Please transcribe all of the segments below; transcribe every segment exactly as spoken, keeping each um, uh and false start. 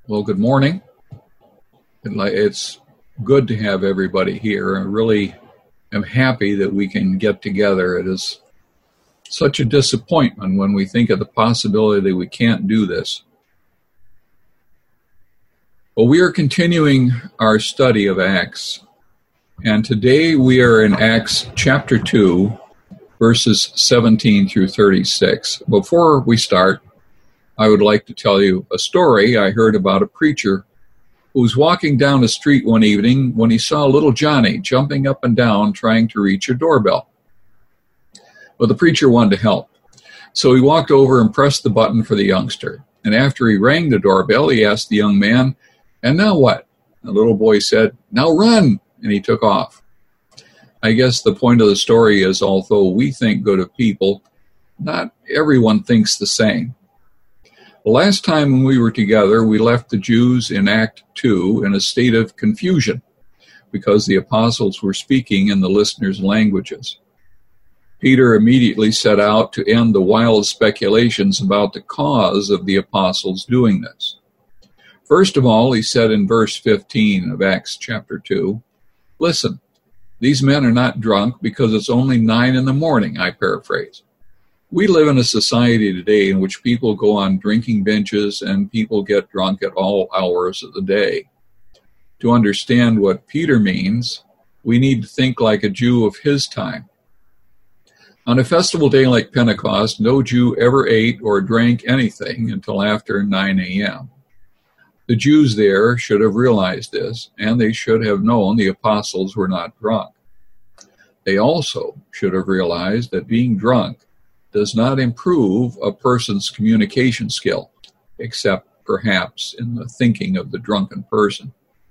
Well, good morning. It's good to have everybody here. I really am happy that we can get together. It is such a disappointment when we think of the possibility that we can't do this. Well, we are continuing our study of Acts, and today we are in Acts chapter two, verses seventeen through thirty-six. Before we start, I would like to tell you a story I heard about a preacher who was walking down the street one evening when he saw little Johnny jumping up and down trying to reach a doorbell. Well, the preacher wanted to help, so he walked over and pressed the button for the youngster. And after he rang the doorbell, he asked the young man, "And now what?" The little boy said, "Now run," and he took off. I guess the point of the story is, although we think good of people, not everyone thinks the same. The last time when we were together, we left the Jews in Act two in a state of confusion because the apostles were speaking in the listeners' languages. Peter immediately set out to end the wild speculations about the cause of the apostles doing this. First of all, he said in verse fifteen of Acts chapter two, "Listen, these men are not drunk because it's only nine in the morning," I paraphrase. We live in a society today in which people go on drinking binges and people get drunk at all hours of the day. To understand what Peter means, we need to think like a Jew of his time. On a festival day like Pentecost, no Jew ever ate or drank anything until after nine a.m. The Jews there should have realized this, and they should have known the apostles were not drunk. They also should have realized that being drunk does not improve a person's communication skill, except perhaps in the thinking of the drunken person.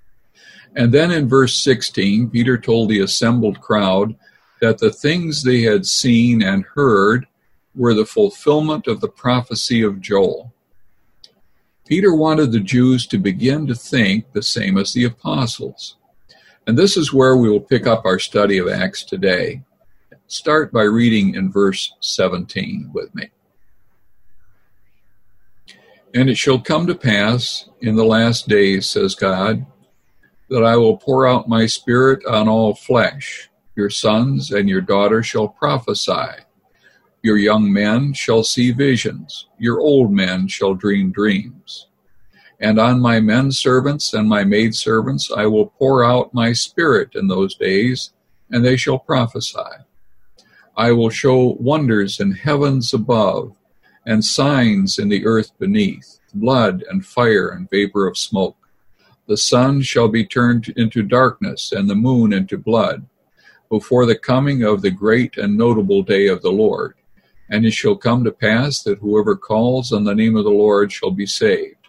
And then in verse sixteen, Peter told the assembled crowd that the things they had seen and heard were the fulfillment of the prophecy of Joel. Peter wanted the Jews to begin to think the same as the apostles. And this is where we will pick up our study of Acts today. Start by reading in verse seventeen with me. "And it shall come to pass in the last days, says God, that I will pour out my spirit on all flesh. Your sons and your daughters shall prophesy. Your young men shall see visions. Your old men shall dream dreams. And on my men servants and my maid servants I will pour out my spirit in those days, and they shall prophesy. I will show wonders in heavens above, and signs in the earth beneath, blood and fire and vapor of smoke. The sun shall be turned into darkness, and the moon into blood, before the coming of the great and notable day of the Lord. And it shall come to pass that whoever calls on the name of the Lord shall be saved."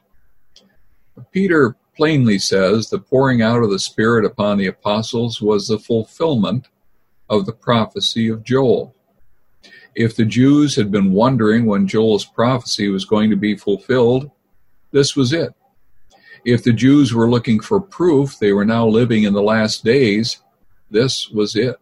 Peter plainly says the pouring out of the Spirit upon the apostles was the fulfillment of the prophecy of Joel. If the Jews had been wondering when Joel's prophecy was going to be fulfilled, this was it. If the Jews were looking for proof they were now living in the last days, this was it.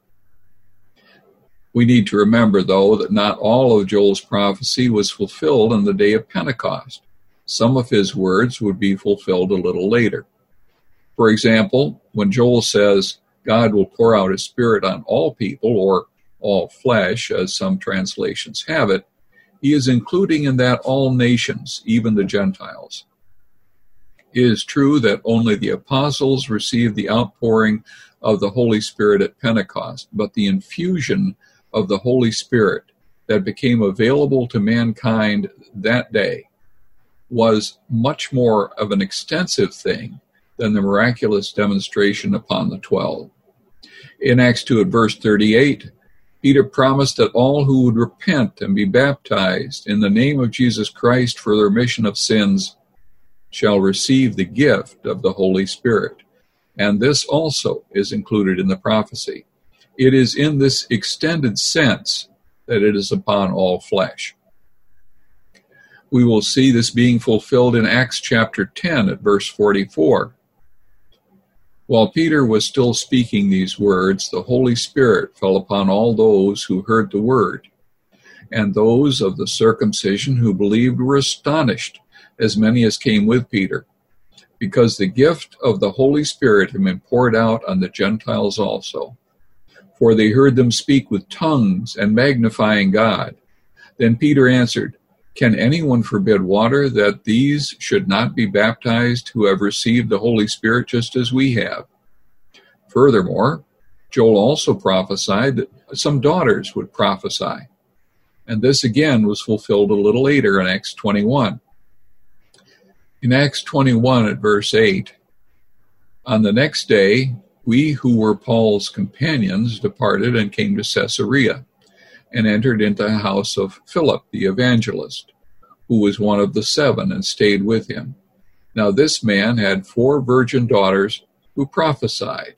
We need to remember, though, that not all of Joel's prophecy was fulfilled on the day of Pentecost. Some of his words would be fulfilled a little later. For example, when Joel says, "God will pour out his Spirit on all people," or all flesh, as some translations have it, he is including in that all nations, even the Gentiles. It is true that only the apostles received the outpouring of the Holy Spirit at Pentecost, but the infusion of the Holy Spirit that became available to mankind that day was much more of an extensive thing than the miraculous demonstration upon the twelve. In Acts two at verse thirty-eight, Peter promised that all who would repent and be baptized in the name of Jesus Christ for the remission of sins shall receive the gift of the Holy Spirit. And this also is included in the prophecy. It is in this extended sense that it is upon all flesh. We will see this being fulfilled in Acts chapter ten at verse forty-four. While Peter was still speaking these words, the Holy Spirit fell upon all those who heard the word. And those of the circumcision who believed were astonished, as many as came with Peter. because the gift of the Holy Spirit had been poured out on the Gentiles also. For they heard them speak with tongues and magnifying God. Then Peter answered, Can anyone forbid water that these should not be baptized who have received the Holy Spirit just as we have? Furthermore, Joel also prophesied that some daughters would prophesy. And this again was fulfilled a little later in Acts twenty-one. In Acts twenty-one at verse eight, on the next day, we who were Paul's companions departed and came to Caesarea, and entered into the house of Philip the evangelist, who was one of the seven, and stayed with him. Now this man had four virgin daughters who prophesied.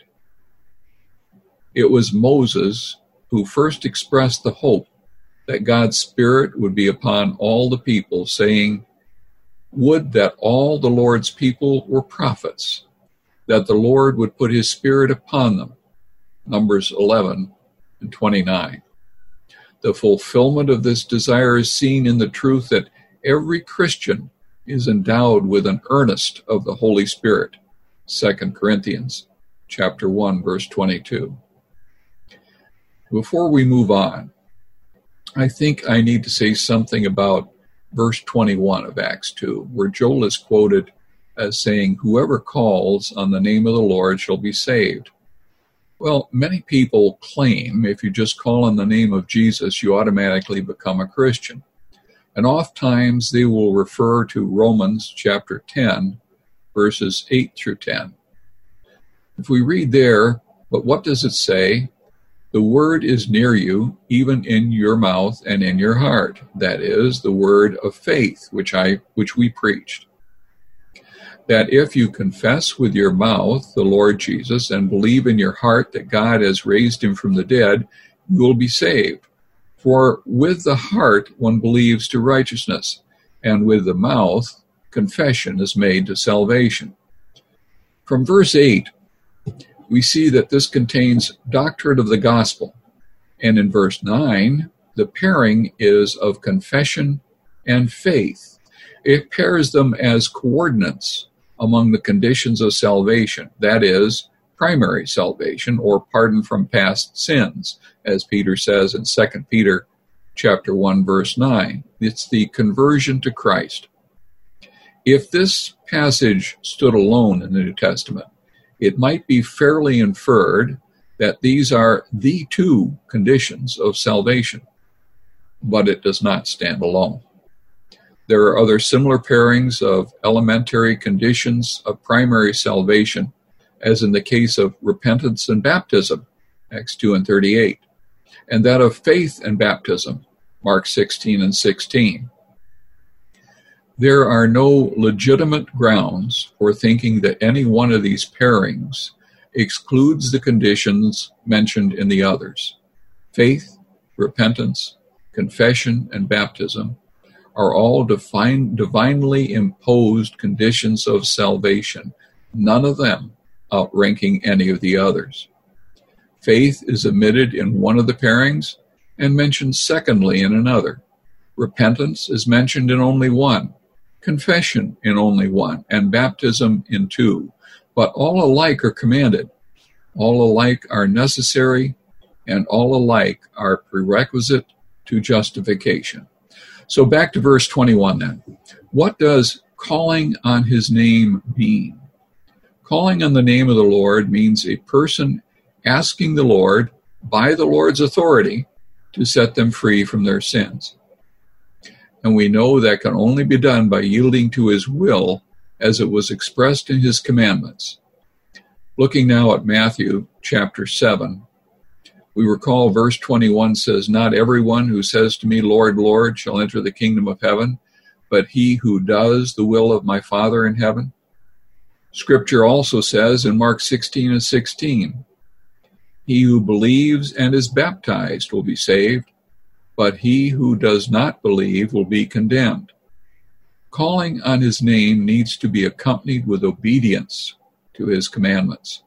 It was Moses who first expressed the hope that God's Spirit would be upon all the people, saying, Would that all the Lord's people were prophets, that the Lord would put his Spirit upon them. Numbers eleven and twenty-nine. The fulfillment of this desire is seen in the truth that every Christian is endowed with an earnest of the Holy Spirit. Second Corinthians chapter one, verse twenty-two. Before we move on, I think I need to say something about verse twenty-one of Acts two, where Joel is quoted as saying, Whoever calls on the name of the Lord shall be saved. Well, many people claim if you just call on the name of Jesus, you automatically become a Christian. And oftentimes they will refer to Romans chapter ten, verses eight through ten. If we read there, but what does it say? The word is near you, even in your mouth and in your heart. That is the word of faith, which I which we preached. That if you confess with your mouth the Lord Jesus and believe in your heart that God has raised him from the dead, you will be saved. For with the heart one believes to righteousness, and with the mouth confession is made to salvation. From verse eight, we see that this contains doctrine of the gospel. And in verse nine, the pairing is of confession and faith. It pairs them as coordinates among the conditions of salvation, that is, primary salvation or pardon from past sins, as Peter says in Second Peter chapter one, verse nine. It's the conversion to Christ. If this passage stood alone in the New Testament, it might be fairly inferred that these are the two conditions of salvation, but it does not stand alone. There are other similar pairings of elementary conditions of primary salvation, as in the case of repentance and baptism, Acts two and thirty-eight, and that of faith and baptism, Mark sixteen and sixteen. There are no legitimate grounds for thinking that any one of these pairings excludes the conditions mentioned in the others. Faith, repentance, confession, and baptism are all divine, divinely imposed conditions of salvation, none of them outranking any of the others. Faith is omitted in one of the pairings and mentioned secondly in another. Repentance is mentioned in only one, confession in only one, and baptism in two. But all alike are commanded, all alike are necessary, and all alike are prerequisite to justification. So back to verse twenty-one then. What does calling on his name mean? Calling on the name of the Lord means a person asking the Lord, by the Lord's authority, to set them free from their sins. And we know that can only be done by yielding to his will as it was expressed in his commandments. Looking now at Matthew chapter seven, we recall verse twenty-one says, Not everyone who says to me, Lord, Lord, shall enter the kingdom of heaven, but he who does the will of my Father in heaven. Scripture also says in Mark sixteen and sixteen, He who believes and is baptized will be saved, but he who does not believe will be condemned. Calling on his name needs to be accompanied with obedience to his commandments.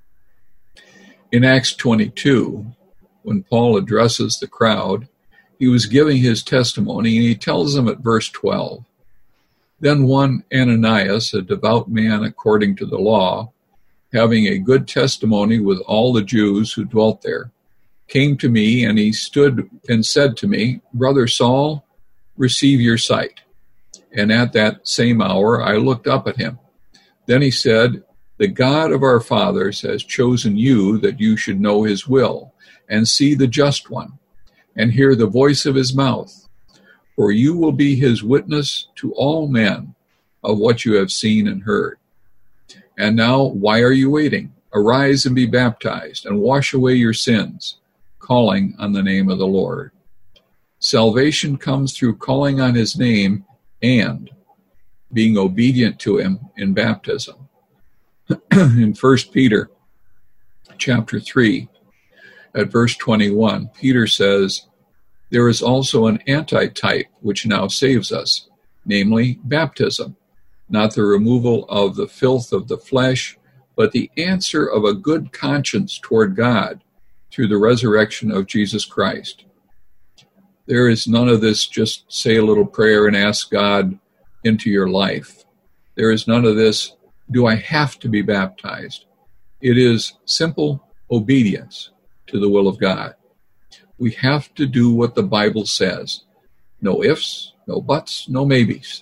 In Acts twenty-two, when Paul addresses the crowd, he was giving his testimony, and he tells them at verse twelve, Then one Ananias, a devout man according to the law, having a good testimony with all the Jews who dwelt there, came to me, and he stood and said to me, Brother Saul, receive your sight. And at that same hour I looked up at him. Then he said, The God of our fathers has chosen you that you should know his will, and see the just one, and hear the voice of his mouth. For you will be his witness to all men of what you have seen and heard. And now, why are you waiting? Arise and be baptized, and wash away your sins, calling on the name of the Lord. Salvation comes through calling on his name and being obedient to him in baptism. In First Peter chapter three, at verse twenty-one, Peter says, There is also an antitype which now saves us, namely baptism, not the removal of the filth of the flesh, but the answer of a good conscience toward God through the resurrection of Jesus Christ. There is none of this just say a little prayer and ask God into your life. There is none of this, do I have to be baptized? It is simple obedience to the will of God. We have to do what the Bible says. No ifs, no buts, no maybes.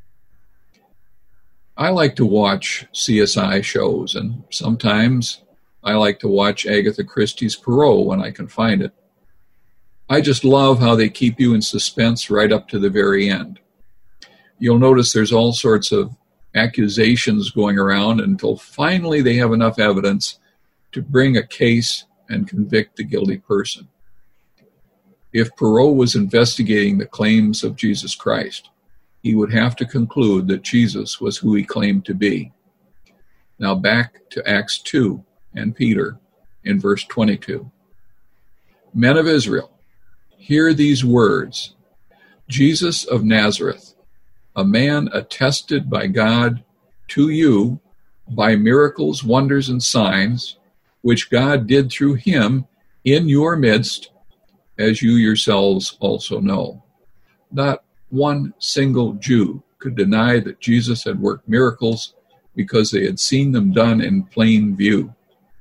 I like to watch C S I shows, and sometimes I like to watch Agatha Christie's Poirot when I can find it. I just love how they keep you in suspense right up to the very end. You'll notice there's all sorts of accusations going around until finally they have enough evidence to bring a case and convict the guilty person. If Poirot was investigating the claims of Jesus Christ, he would have to conclude that Jesus was who he claimed to be. Now back to Acts two and Peter in verse twenty-two. Men of Israel, hear these words. Jesus of Nazareth, a man attested by God to you by miracles, wonders, and signs, which God did through him in your midst, as you yourselves also know. Not one single Jew could deny that Jesus had worked miracles because they had seen them done in plain view.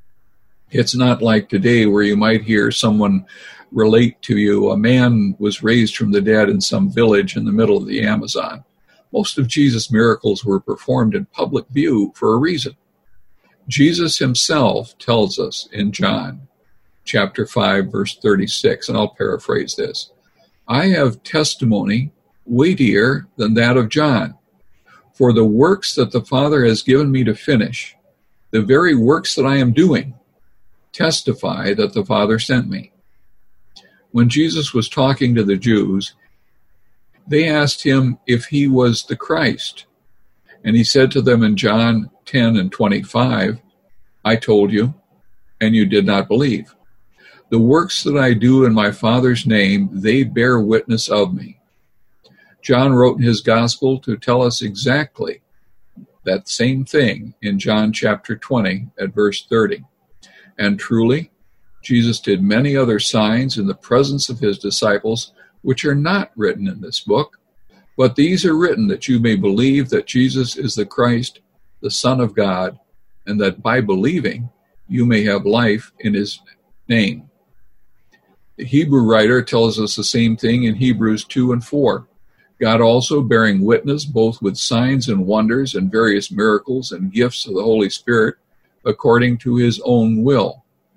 It's not like today where you might hear someone relate to you, a man was raised from the dead in some village in the middle of the Amazon. Most of Jesus' miracles were performed in public view for a reason. Jesus himself tells us in John chapter five, verse thirty-six, and I'll paraphrase this. I have testimony weightier than that of John, for the works that the Father has given me to finish, the very works that I am doing, testify that the Father sent me. When Jesus was talking to the Jews, they asked him if he was the Christ. And he said to them in John ten and twenty-five, I told you, and you did not believe. The works that I do in my Father's name, they bear witness of me. John wrote in his gospel to tell us exactly that same thing in John chapter twenty at verse thirty. And truly, Jesus did many other signs in the presence of his disciples, which are not written in this book, but these are written that you may believe that Jesus is the Christ, the Son of God, and that by believing you may have life in his name. The Hebrew writer tells us the same thing in Hebrews two and four. God also bearing witness both with signs and wonders and various miracles and gifts of the Holy Spirit according to his own will.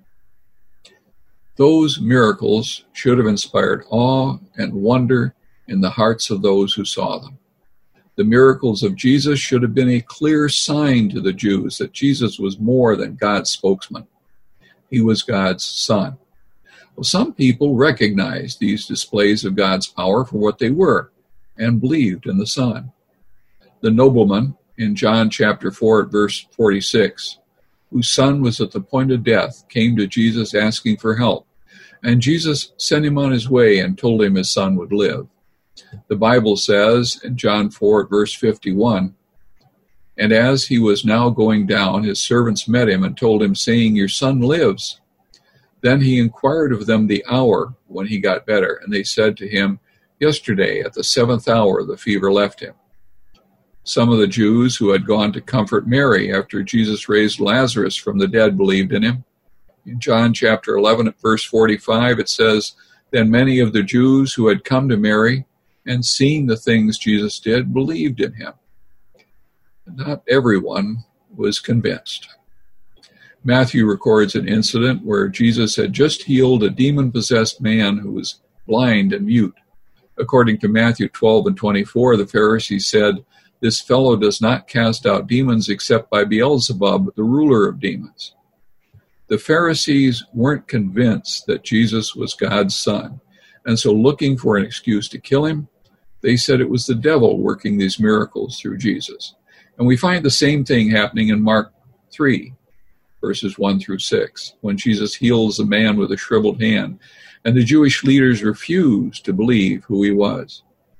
Those miracles should have inspired awe and wonder in the hearts of those who saw them. The miracles of Jesus should have been a clear sign to the Jews that Jesus was more than God's spokesman. He was God's Son. Well, some people recognized these displays of God's power for what they were and believed in the Son. The nobleman in John chapter four at verse forty-six, whose son was at the point of death, came to Jesus asking for help. And Jesus sent him on his way and told him his son would live. The Bible says in John four at verse fifty-one, and as he was now going down, his servants met him and told him, saying, your son lives. Then he inquired of them the hour when he got better, and they said to him, yesterday at the seventh hour the fever left him. Some of the Jews who had gone to comfort Mary after Jesus raised Lazarus from the dead believed in him. In John chapter eleven at verse forty-five, it says, "Then many of the Jews who had come to Mary and seen the things Jesus did believed in him." Not everyone was convinced. Matthew records an incident where Jesus had just healed a demon-possessed man who was blind and mute. According to Matthew twelve and twenty-four, the Pharisees said, "This fellow does not cast out demons except by Beelzebub, the ruler of demons." The Pharisees weren't convinced that Jesus was God's son, and so looking for an excuse to kill him, they said it was the devil working these miracles through Jesus. And we find the same thing happening in Mark three, verses one through six, when Jesus heals a man with a shriveled hand, and the Jewish leaders refused to believe who he was.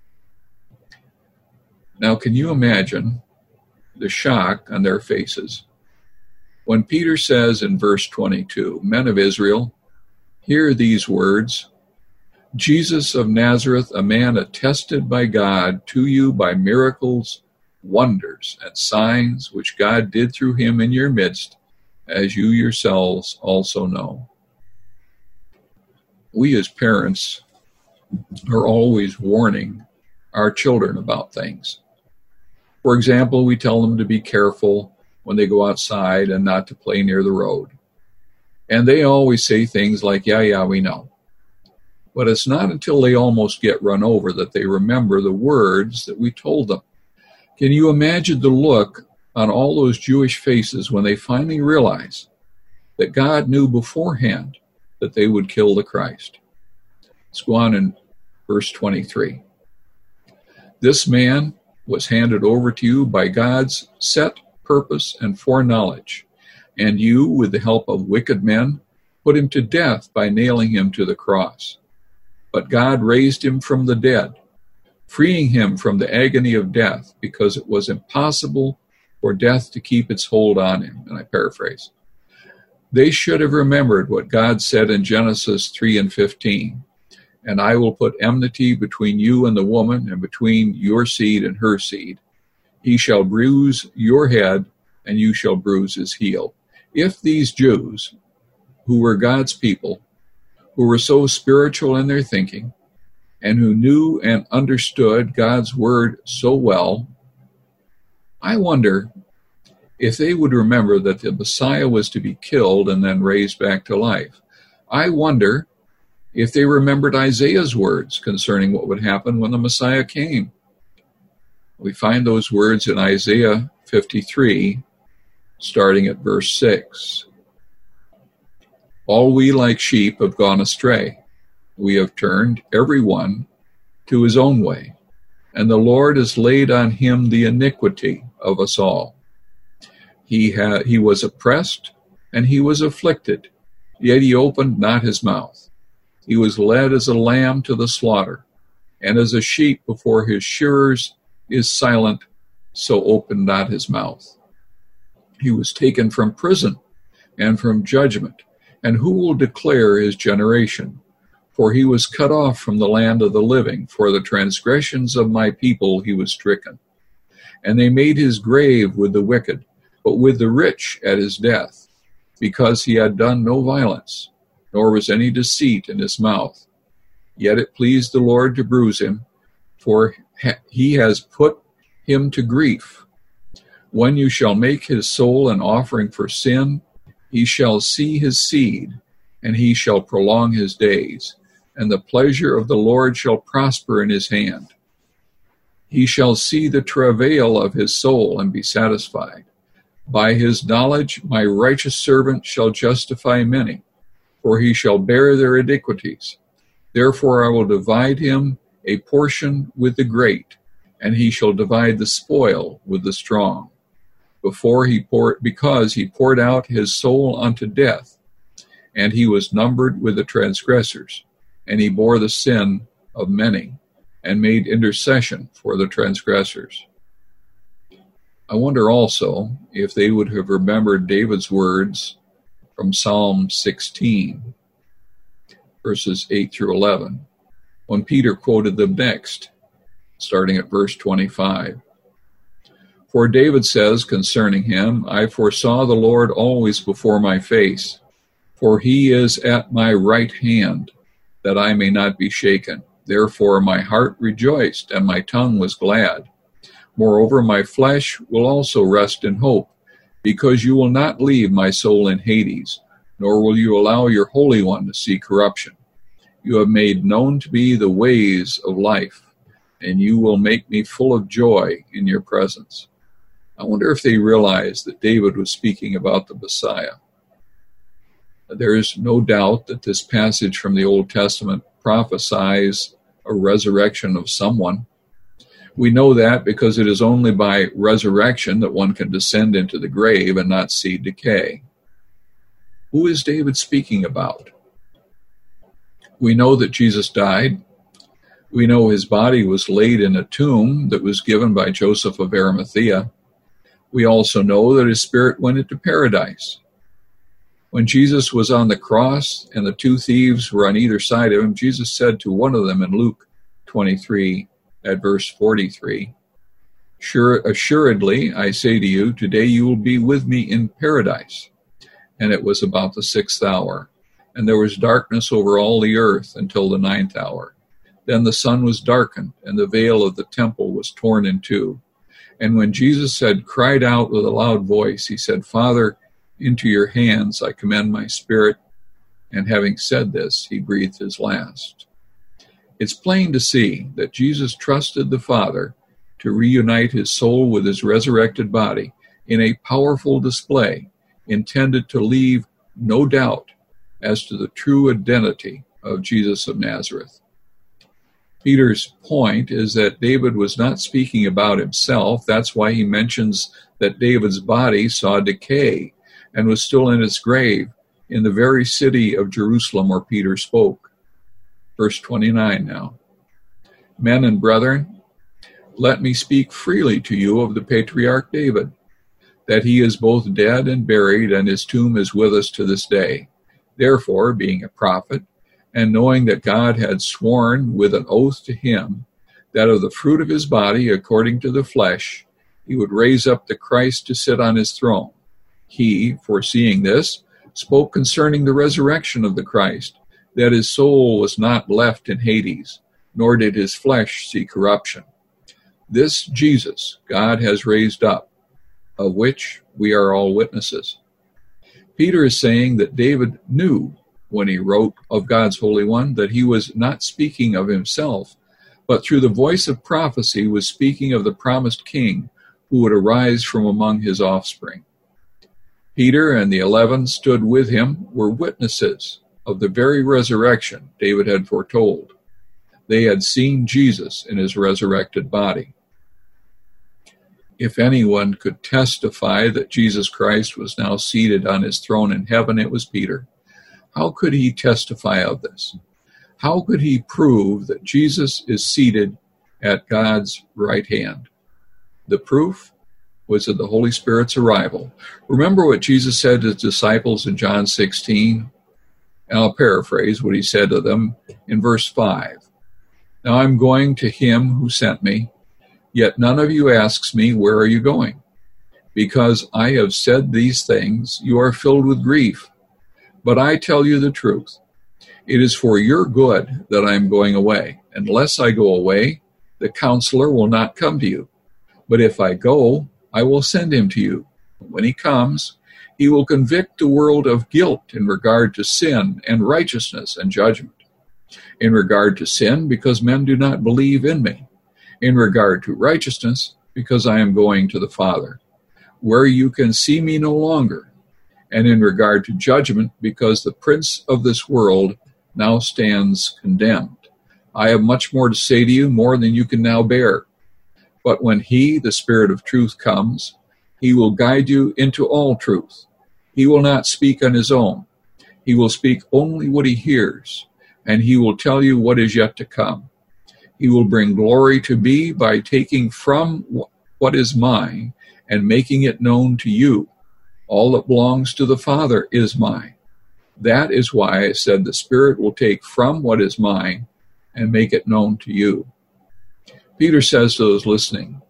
Now, can you imagine the shock on their faces when Peter says in verse twenty-two, "Men of Israel, hear these words. Jesus of Nazareth, a man attested by God to you by miracles, wonders, and signs which God did through him in your midst, as you yourselves also know." We as parents are always warning our children about things. For example, we tell them to be careful when they go outside and not to play near the road. And they always say things like, "Yeah, yeah, we know." But it's not until they almost get run over that they remember the words that we told them. Can you imagine the look on all those Jewish faces when they finally realize that God knew beforehand that they would kill the Christ? Let's go on in verse twenty-three. "This man was handed over to you by God's set purpose and foreknowledge, and you, with the help of wicked men, put him to death by nailing him to the cross. But God raised him from the dead, freeing him from the agony of death, because it was impossible for death to keep its hold on him." And I paraphrase. They should have remembered what God said in Genesis three and fifteen. "And I will put enmity between you and the woman, and between your seed and her seed. He shall bruise your head, and you shall bruise his heel." If these Jews, who were God's people, who were so spiritual in their thinking, and who knew and understood God's word so well, I wonder if they would remember that the Messiah was to be killed and then raised back to life. I wonder if they remembered Isaiah's words concerning what would happen when the Messiah came. We find those words in Isaiah fifty-three, starting at verse six. "All we like sheep have gone astray. We have turned every one to his own way, and the Lord has laid on him the iniquity of us all. He had, he was oppressed and he was afflicted, yet he opened not his mouth. He was led as a lamb to the slaughter, and as a sheep before his shearers is silent, so opened not his mouth. He was taken from prison and from judgment, and who will declare his generation? For he was cut off from the land of the living. For the transgressions of my people he was stricken. And they made his grave with the wicked, but with the rich at his death, because he had done no violence, nor was any deceit in his mouth. Yet it pleased the Lord to bruise him, for he has put him to grief. When you shall make his soul an offering for sin, he shall see his seed, and he shall prolong his days, and the pleasure of the Lord shall prosper in his hand. He shall see the travail of his soul and be satisfied. By his knowledge my righteous servant shall justify many, for he shall bear their iniquities. Therefore I will divide him a portion with the great, and he shall divide the spoil with the strong. Before he poured, because he poured out his soul unto death, and he was numbered with the transgressors, and he bore the sin of many, and made intercession for the transgressors. I wonder also if they would have remembered David's words from Psalm sixteen, verses eight through eleven, when Peter quoted them next, starting at verse twenty-five. For David says concerning him, I foresaw the Lord always before my face, for he is at my right hand, that I may not be shaken. Therefore my heart rejoiced, and my tongue was glad. Moreover, my flesh will also rest in hope, because you will not leave my soul in Hades, nor will you allow your Holy One to see corruption. You have made known to me the ways of life, and you will make me full of joy in your presence. I wonder if they realized that David was speaking about the Messiah. There is no doubt that this passage from the Old Testament prophesies a resurrection of someone. We know that because it is only by resurrection that one can descend into the grave and not see decay. Who is David speaking about? We know that Jesus died. We know his body was laid in a tomb that was given by Joseph of Arimathea. We also know that his spirit went into paradise. When Jesus was on the cross and the two thieves were on either side of him, Jesus said to one of them in Luke twenty-three, at verse forty-three, Sure, assuredly, I say to you, today you will be with me in paradise. And it was about the sixth hour, and there was darkness over all the earth until the ninth hour. Then the sun was darkened, and the veil of the temple was torn in two. And when Jesus had cried out with a loud voice, he said, Father, into your hands I commend my spirit. And having said this, he breathed his last. It's plain to see that Jesus trusted the Father to reunite his soul with his resurrected body in a powerful display intended to leave no doubt as to the true identity of Jesus of Nazareth. Peter's point is that David was not speaking about himself. That's why he mentions that David's body saw decay and was still in its grave in the very city of Jerusalem where Peter spoke. Verse twenty-nine now. Men and brethren, let me speak freely to you of the patriarch David, that he is both dead and buried, and his tomb is with us to this day. Therefore, being a prophet, and knowing that God had sworn with an oath to him that of the fruit of his body, according to the flesh, he would raise up the Christ to sit on his throne. He, foreseeing this, spoke concerning the resurrection of the Christ, that his soul was not left in Hades, nor did his flesh see corruption. This Jesus God has raised up, of which we are all witnesses. Peter is saying that David knew when he wrote of God's Holy One that he was not speaking of himself, but through the voice of prophecy was speaking of the promised king who would arise from among his offspring. Peter and the eleven stood with him were witnesses of the very resurrection David had foretold. They had seen Jesus in his resurrected body. If anyone could testify that Jesus Christ was now seated on his throne in heaven, it was Peter. How could he testify of this? How could he prove that Jesus is seated at God's right hand? The proof was at the Holy Spirit's arrival. Remember what Jesus said to his disciples in John sixteen? And I'll paraphrase what he said to them in verse five. Now I'm going to him who sent me, yet none of you asks me, where are you going? Because I have said these things, you are filled with grief. But I tell you the truth. It is for your good that I am going away. Unless I go away, the counselor will not come to you. But if I go, I will send him to you. When he comes, he will convict the world of guilt in regard to sin and righteousness and judgment. In regard to sin, because men do not believe in me. In regard to righteousness, because I am going to the Father, where you can see me no longer. And in regard to judgment, because the prince of this world now stands condemned. I have much more to say to you, more than you can now bear. But when he, the Spirit of truth, comes, he will guide you into all truth. He will not speak on his own. He will speak only what he hears, and he will tell you what is yet to come. He will bring glory to me by taking from what is mine and making it known to you. All that belongs to the Father is mine. That is why I said the Spirit will take from what is mine and make it known to you. Peter says to those listening,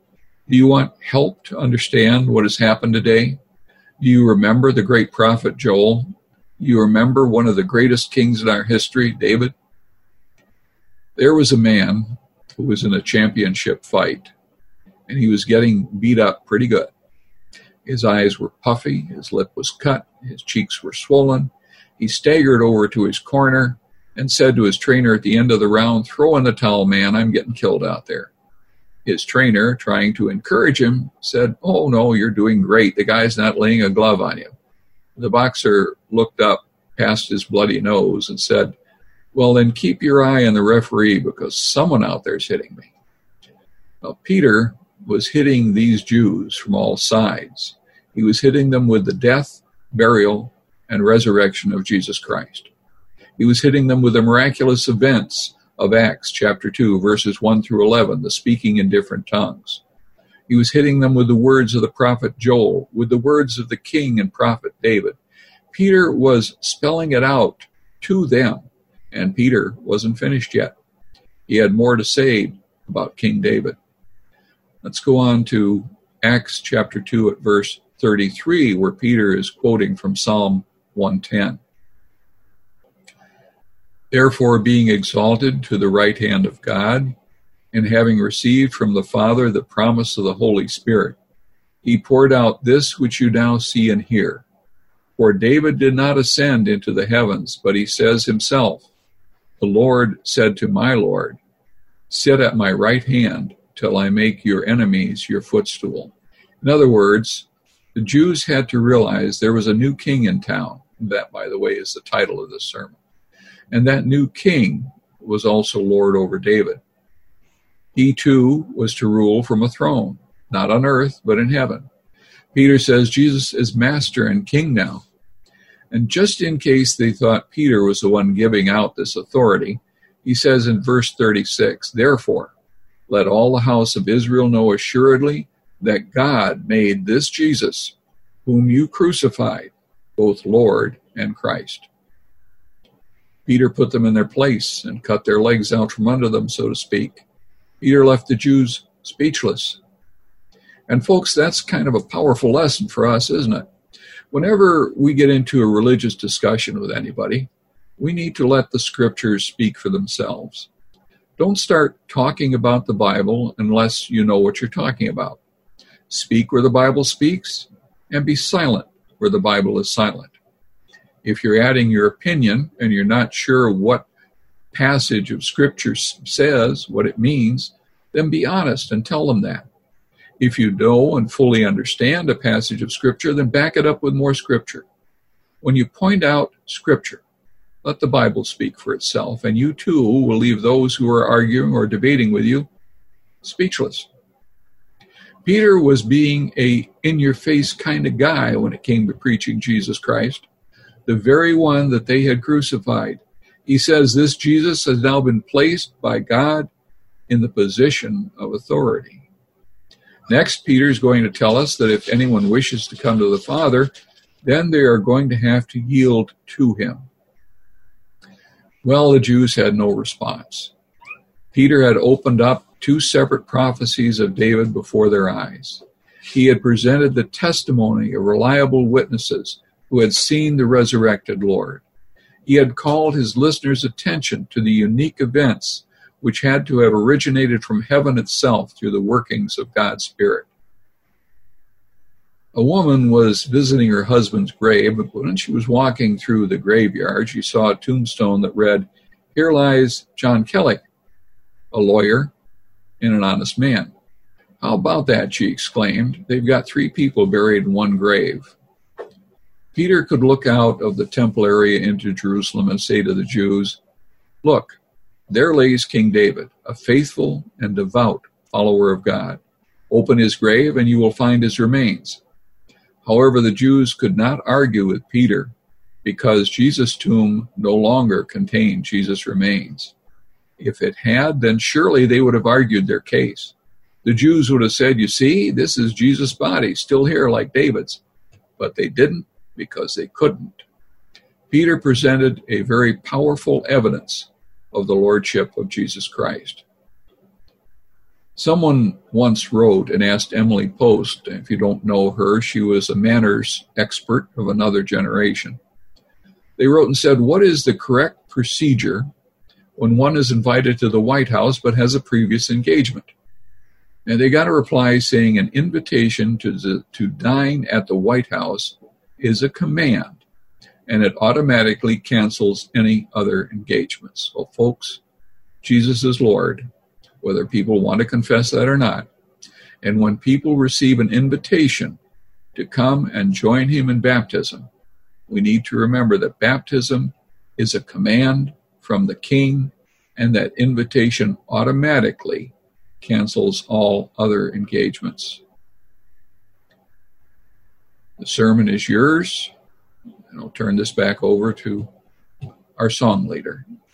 Do you want help to understand what has happened today? Do you remember the great prophet Joel? Do you remember one of the greatest kings in our history, David? There was a man who was in a championship fight, and he was getting beat up pretty good. His eyes were puffy, his lip was cut, his cheeks were swollen. He staggered over to his corner and said to his trainer at the end of the round, "Throw in the towel, man, I'm getting killed out there." His trainer, trying to encourage him, said, "Oh, no, you're doing great. The guy's not laying a glove on you." The boxer looked up past his bloody nose and said, "Well, then keep your eye on the referee because someone out there's hitting me." Well, Peter was hitting these Jews from all sides. He was hitting them with the death, burial, and resurrection of Jesus Christ. He was hitting them with the miraculous events of Acts chapter two, verses one through eleven, the speaking in different tongues. He was hitting them with the words of the prophet Joel, with the words of the king and prophet David. Peter was spelling it out to them, and Peter wasn't finished yet. He had more to say about King David. Let's go on to Acts chapter two at verse thirty-three, where Peter is quoting from Psalm one ten. "Therefore, being exalted to the right hand of God, and having received from the Father the promise of the Holy Spirit, he poured out this which you now see and hear. For David did not ascend into the heavens, but he says himself, 'The Lord said to my Lord, sit at my right hand till I make your enemies your footstool.'" In other words, the Jews had to realize there was a new king in town. That, by the way, is the title of this sermon. And that new king was also Lord over David. He too was to rule from a throne, not on earth, but in heaven. Peter says Jesus is master and king now. And just in case they thought Peter was the one giving out this authority, he says in verse thirty-six, "Therefore, let all the house of Israel know assuredly that God made this Jesus, whom you crucified, both Lord and Christ." Peter put them in their place and cut their legs out from under them, so to speak. Peter left the Jews speechless. And folks, that's kind of a powerful lesson for us, isn't it? Whenever we get into a religious discussion with anybody, we need to let the scriptures speak for themselves. Don't start talking about the Bible unless you know what you're talking about. Speak where the Bible speaks, and be silent where the Bible is silent. If you're adding your opinion and you're not sure what passage of Scripture says, what it means, then be honest and tell them that. If you know and fully understand a passage of Scripture, then back it up with more Scripture. When you point out Scripture, let the Bible speak for itself, and you too will leave those who are arguing or debating with you speechless. Peter was being a in-your-face kind of guy when it came to preaching Jesus Christ, the very one that they had crucified. He says this Jesus has now been placed by God in the position of authority. Next, Peter is going to tell us that if anyone wishes to come to the Father, then they are going to have to yield to him. Well, the Jews had no response. Peter had opened up two separate prophecies of David before their eyes. He had presented the testimony of reliable witnesses who had seen the resurrected Lord. He had called his listeners' attention to the unique events which had to have originated from heaven itself through the workings of God's Spirit. A woman was visiting her husband's grave, but when she was walking through the graveyard, she saw a tombstone that read, "Here lies John Kelly, a lawyer and an honest man." "How about that?" she exclaimed. "They've got three people buried in one grave." Peter could look out of the temple area into Jerusalem and say to the Jews, "Look, there lays King David, a faithful and devout follower of God. Open his grave and you will find his remains." However, the Jews could not argue with Peter because Jesus' tomb no longer contained Jesus' remains. If it had, then surely they would have argued their case. The Jews would have said, "You see, this is Jesus' body, still here like David's." But they didn't because they couldn't. Peter presented a very powerful evidence of the lordship of Jesus Christ. Someone once wrote and asked Emily Post, if you don't know her, she was a manners expert of another generation. They wrote and said, what is the correct procedure when one is invited to the White House but has a previous engagement? And they got a reply saying an invitation to, the, to dine at the White House is a command, and it automatically cancels any other engagements. So, folks, Jesus is Lord, whether people want to confess that or not. And when people receive an invitation to come and join him in baptism, we need to remember that baptism is a command from the King, and that invitation automatically cancels all other engagements. The sermon is yours, and I'll turn this back over to our song leader.